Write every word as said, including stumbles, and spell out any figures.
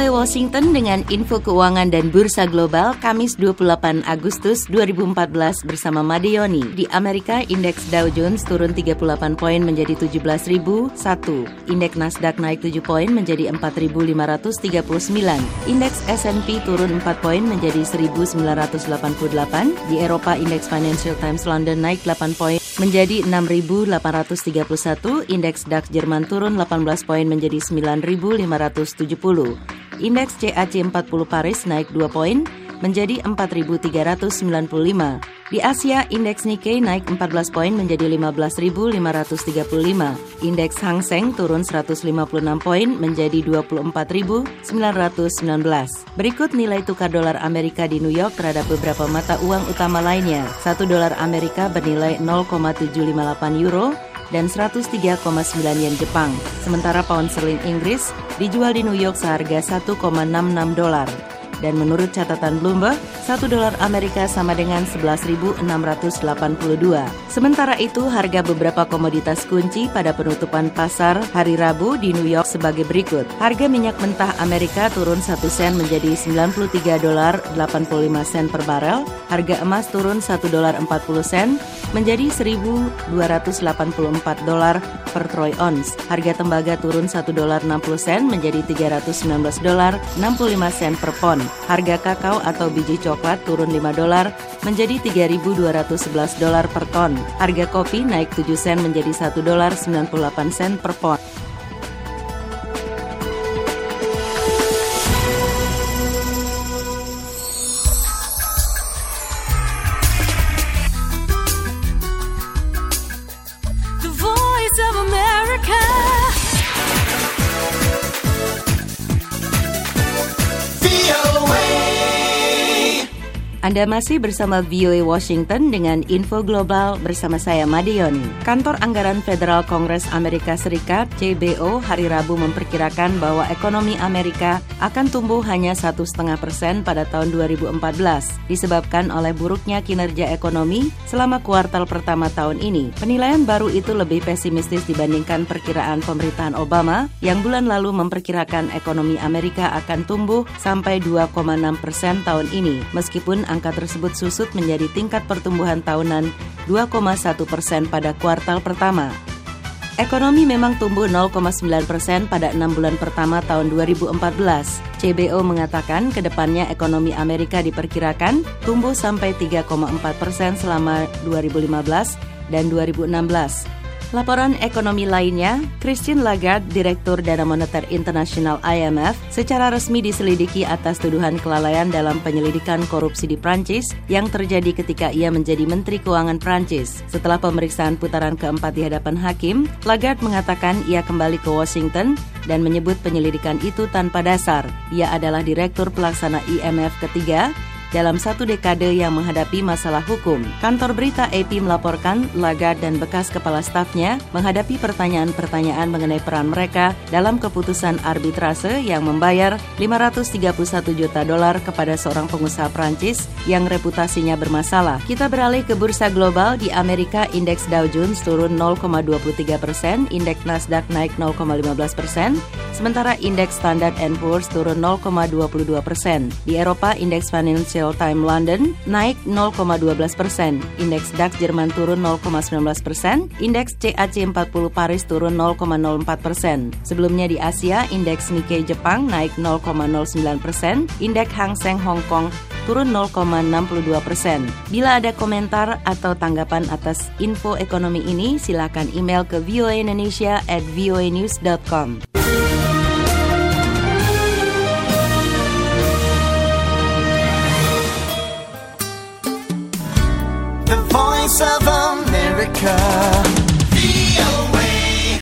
V O A Washington dengan info keuangan dan bursa global Kamis dua puluh delapan Agustus dua ribu empat belas bersama Madeoni. Di Amerika, indeks Dow Jones turun tiga puluh delapan poin menjadi tujuh belas ribu satu. Indeks Nasdaq naik tujuh poin menjadi empat ribu lima ratus tiga puluh sembilan. Indeks S and P turun empat poin menjadi seribu sembilan ratus delapan puluh delapan. Di Eropa, indeks Financial Times London naik delapan poin menjadi enam ribu delapan ratus tiga puluh satu. Indeks DAX Jerman turun delapan belas poin menjadi sembilan ribu lima ratus tujuh puluh. Indeks C A C empat puluh Paris naik dua poin menjadi empat ribu tiga ratus sembilan puluh lima. Di Asia, indeks Nikkei naik empat belas poin menjadi lima belas ribu lima ratus tiga puluh lima. Indeks Hang Seng turun seratus lima puluh enam poin menjadi dua puluh empat ribu sembilan ratus sembilan belas. Berikut nilai tukar dolar Amerika di New York terhadap beberapa mata uang utama lainnya. Satu dolar Amerika bernilai nol koma tujuh lima delapan euro dan seratus tiga koma sembilan yen Jepang. Sementara pound sterling Inggris dijual di New York seharga satu koma enam enam dolar. Dan menurut catatan Bloomberg, satu dolar Amerika sama dengan sebelas ribu enam ratus delapan puluh dua. Sementara itu, harga beberapa komoditas kunci pada penutupan pasar hari Rabu di New York sebagai berikut. Harga minyak mentah Amerika turun satu sen menjadi sembilan puluh tiga dolar delapan puluh lima sen per barel. Harga emas turun satu dolar empat puluh sen menjadi seribu dua ratus delapan puluh empat dolar per troy ounce. Harga tembaga turun satu dolar enam puluh sen menjadi tiga ratus sembilan belas dolar enam puluh lima sen per pon. Harga kakao atau biji coklat turun lima dolar menjadi tiga ribu dua ratus sebelas dolar per ton. Harga kopi naik tujuh sen menjadi satu dolar sembilan puluh delapan sen per pon. The Voice of America. Anda masih bersama V O A Washington dengan info global bersama saya Madeoni. Kantor Anggaran Federal Kongres Amerika Serikat C B O hari Rabu memperkirakan bahwa ekonomi Amerika akan tumbuh hanya satu koma lima persen pada tahun dua ribu empat belas, disebabkan oleh buruknya kinerja ekonomi selama kuartal pertama tahun ini. Penilaian baru itu lebih pesimistis dibandingkan perkiraan pemerintahan Obama yang bulan lalu memperkirakan ekonomi Amerika akan tumbuh sampai dua koma enam persen tahun ini, meskipun angka tersebut susut menjadi tingkat pertumbuhan tahunan dua koma satu persen pada kuartal pertama. Ekonomi memang tumbuh nol koma sembilan persen pada enam bulan pertama tahun dua ribu empat belas. C B O mengatakan ke depannya ekonomi Amerika diperkirakan tumbuh sampai tiga koma empat persen selama dua ribu lima belas dan dua ribu enam belas. Laporan ekonomi lainnya, Christine Lagarde, Direktur Dana Moneter Internasional I M F, secara resmi diselidiki atas tuduhan kelalaian dalam penyelidikan korupsi di Prancis yang terjadi ketika ia menjadi Menteri Keuangan Prancis. Setelah pemeriksaan putaran keempat di hadapan hakim, Lagarde mengatakan ia kembali ke Washington dan menyebut penyelidikan itu tanpa dasar. Ia adalah Direktur Pelaksana I M F ketiga dalam satu dekade yang menghadapi masalah hukum. Kantor berita A P melaporkan Lagarde dan bekas kepala stafnya menghadapi pertanyaan-pertanyaan mengenai peran mereka dalam keputusan arbitrase yang membayar lima ratus tiga puluh satu juta dolar kepada seorang pengusaha Prancis yang reputasinya bermasalah. Kita beralih ke bursa global. Di Amerika, indeks Dow Jones turun nol koma dua tiga persen, indeks Nasdaq naik nol koma lima belas persen, sementara indeks Standard and Poor's turun nol koma dua dua persen. Di Eropa, indeks Financial Times London naik nol koma satu dua persen, indeks DAX Jerman turun nol koma sembilan belas persen, indeks C A C empat puluh Paris turun nol koma nol empat persen. Sebelumnya di Asia, indeks Nikkei Jepang naik nol koma nol sembilan persen, indeks Hang Seng Hong Kong turun nol koma enam dua persen. Bila ada komentar atau tanggapan atas info ekonomi ini, silakan email ke voaindonesia at voanews dot com. The Voice of America.